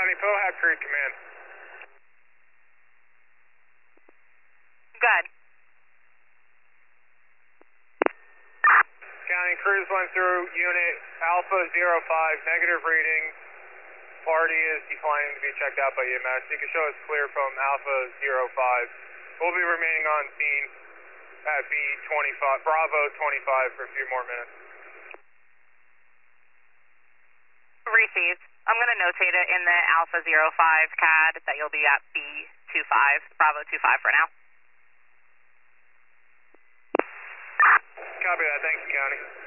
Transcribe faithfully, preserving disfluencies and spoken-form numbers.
County, Pohat Creek Command. Good. County, crews went through unit Alpha zero five, negative readings. Party is declining to be checked out by E M S. You can show us clear from Alpha zero five. We'll be remaining on scene at B twenty-five, Bravo twenty-five for a few more minutes. Received. I'm going to notate it in the Alpha zero five C A D that you'll be at B twenty-five, Bravo twenty-five for now. Copy that. Thank you, County.